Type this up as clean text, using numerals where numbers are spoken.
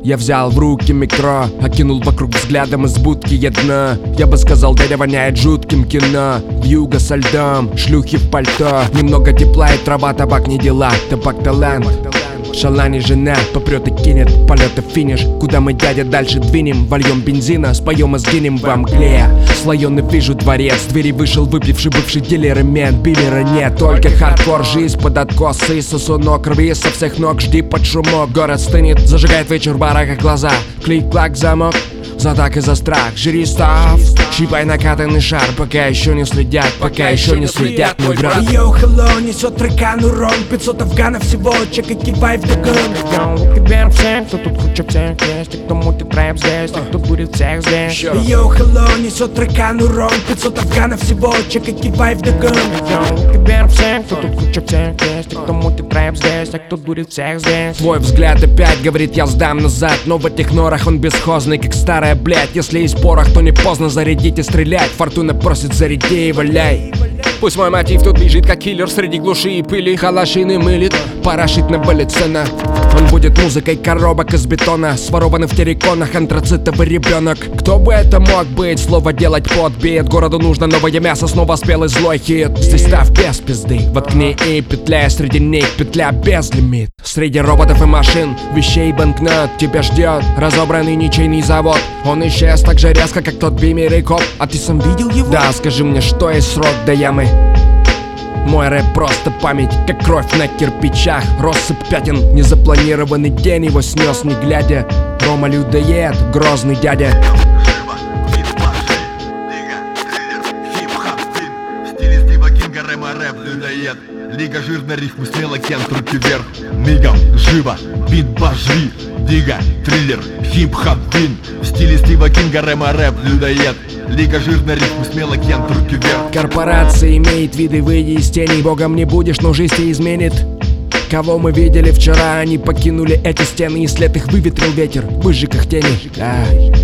Я взял в руки микро, окинул вокруг взглядом из будки одна. Я бы сказал, дядя воняет жутким кино. Вьюга со льдом, шлюхи в пальто. Немного тепла и трава, табак не дела, табак талант. Шалани жена попрет и кинет, полета финиш. Куда мы, дядя, дальше двинем? Вольем бензина, споем и сгинем во мгле. Слоеный вижу дворец, с двери вышел выпивший бывший дилер и мент. Биллера нет, только хардкор, жизнь под откосы. Сосунок рви со всех ног, жди под шумок. Город стынет, зажигает вечер в барах, как глаза. Клик-клак, замок, за так и за страх. Жри став, щипай накатанный шар. Пока еще не следят, пока еще не следят, мой брат. Йоу, хелло, несет трекан урон. 500 афганов всего, чекай, кивай вдогон. Йоу, тебе всем, кто тут куча всех есть. И кто мутит рэп здесь, и кто будет всех здесь. Йоу, хелло, несет трекан урон. 500 афганов всего, чекай, кивай вдогон. Йоу, тебе всем, кто тут куча всех есть. И кто мутит рэп здесь, и кто будет всех здесь. Твой взгляд опять говорит, я сдам назад. Но в этих норах он бесхозный, как старая блядь. Если есть порох, то не поздно зарядить и стрелять. Фортуна просит, заряди и валяй. Пусть мой мотив тут бежит, как киллер среди глуши и пыли. Халашины мылит, парашит на вылет цена. Он будет музыкой коробок из бетона, сворованный в терриконах антрацитовый ребенок. Кто бы это мог быть? Слово делать подбит. Городу нужно новое мясо, снова спелый злой хит. Здесь став без пизды, воткни и петляй. Среди них петля без лимит. Среди роботов и машин, вещей банкнот тебя ждет разобранный ничейный завод. Он исчез так же резко, как тот бимер и коп. А ты сам видел его? Да, скажи мне, что есть срок до ямы. Мой рэп просто память, как кровь на кирпичах. Россыпь пятен, незапланированный день его снес не глядя. Рома людоед, грозный дядя. Лига жирная, рифмы смело, кент, руки вверх. Мигом, живо, бит божри. Дига, триллер, хип-хап, вин. В стиле Стива Кинга, рэма, рэп, людоед. Лига жирная, рифмы смело, кент, руки вверх. Корпорация имеет виды, выйди из тени. Богом не будешь, но жизнь тебя изменит. Кого мы видели вчера, они покинули эти стены, и след их выветрил ветер, выжег их тени.